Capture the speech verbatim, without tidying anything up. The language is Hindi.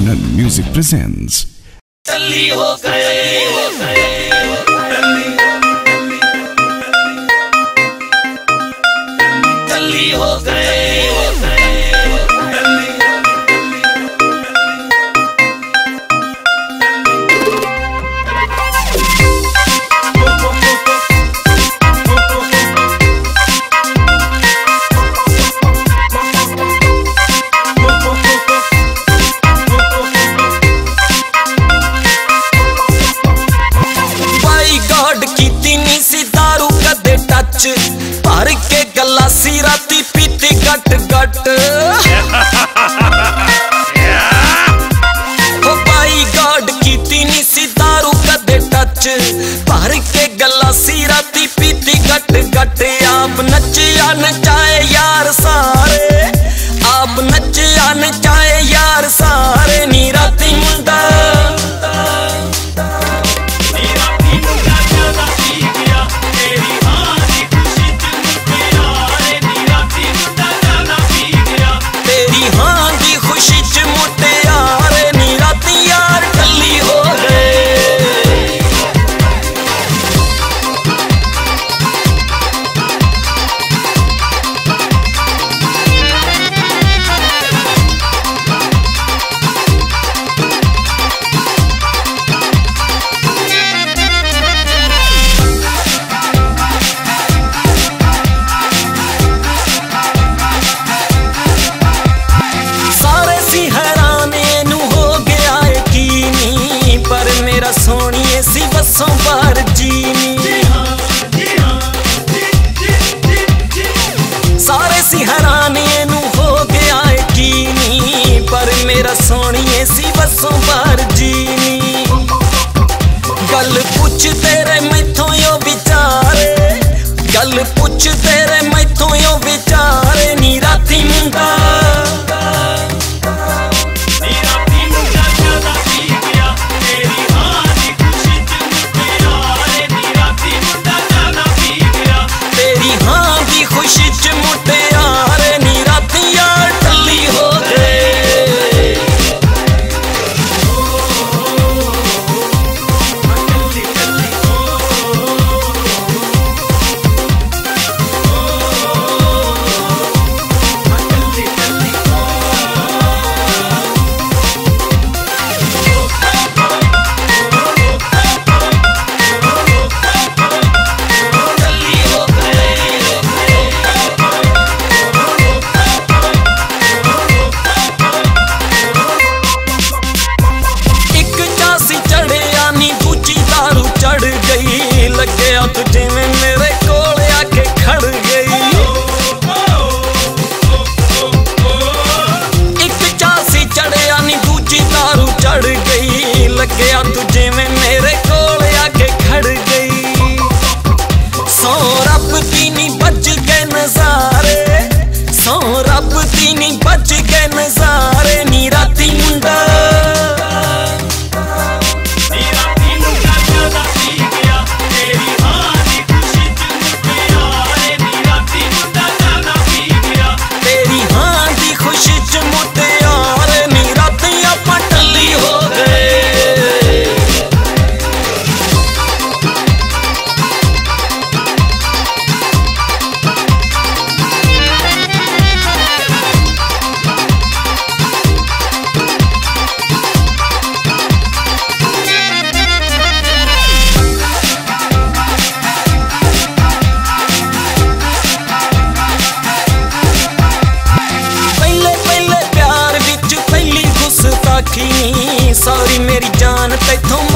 Anand Music presents. टल्ली हो गए, हो गए, टल्ली हो गए, हो गए। भर के गलासी राती पीती गट गट हो भाई गॉड कीती नी सी दारू कदे टच भर के गलासी राती पीती गट गट आप नचिया नचाए यार सारे आप नचिया नचाए यार सारे नी राती मुंडा सोनिए सी बसों बार जीनी सारे सी हैराने नू हो गया यकीनी पर मेरा सोनिए सी बसों बार जीनी गल पुछ तेरे मैथों यो विचारे गल पुछ तेरे मैथों यो विचारे नी राती मुंडा तुझे में मेरे कोल आके खड़ गई एक चासी चढ़िया नी दूजी दारू चढ़ गई लगे तुझे में मेरे कोल आके खड़ गई सौ रब दी नी बच गए नजारे सौ रब दी नी बच गए नजारे नी राती मुंडा सॉरी मेरी जान तैथों